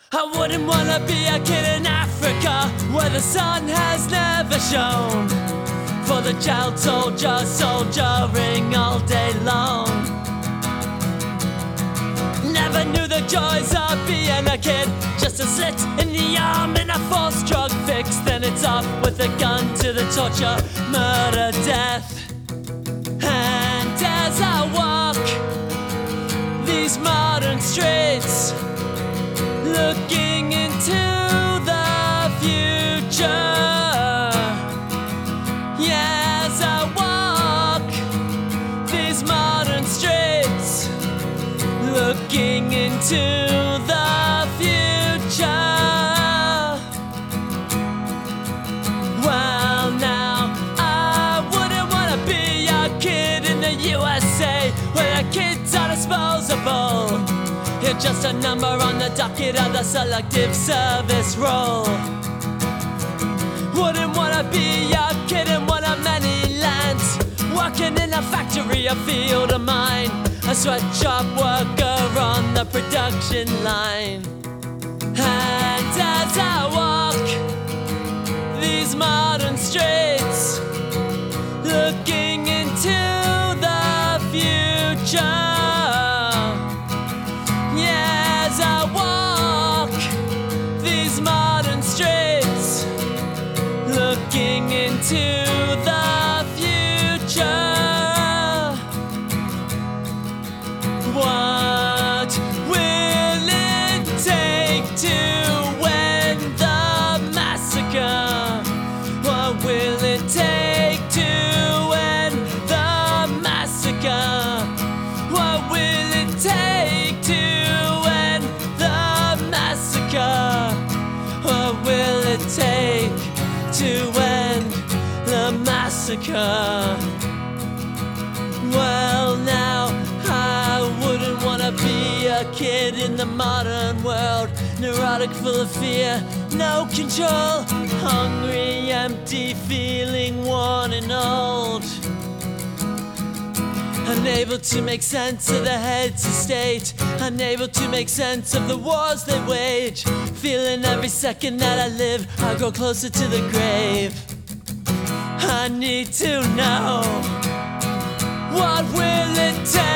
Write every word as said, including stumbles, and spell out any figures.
I wouldn't wanna be a kid in Africa where the sun has never shone, for the child soldier soldiering all day long. Never knew the joys of being a kid, just a slit in the arm and a false drug fix. Then it's off with a gun to the torture, murder, death. And as I walk these modern streets, looking into the future, yeah, as I walk these modern streets, looking into the future. Well, now I wouldn't wanna be a kid in the U S A where the kids are disposable. You're just a number on the docket of the selective service roll. Wouldn't wanna be a kid in one of many lands, working in a factory, a field, a mine, a sweatshop worker on the production line. And as I walk these modern streets, looking into the future, as I walk these modern streets, looking into the future, what will it take to end the massacre? What will it take to end the massacre? What will it take to end the massacre? What will it take to end the massacre? Well, now I wouldn't wanna be a kid in the modern world, neurotic, full of fear, no control, hungry, empty, feeling worn and old, unable to make sense of the heads of state, unable to make sense of the wars they wage, feeling every second that I live I grow closer to the grave. I need to know, what will it take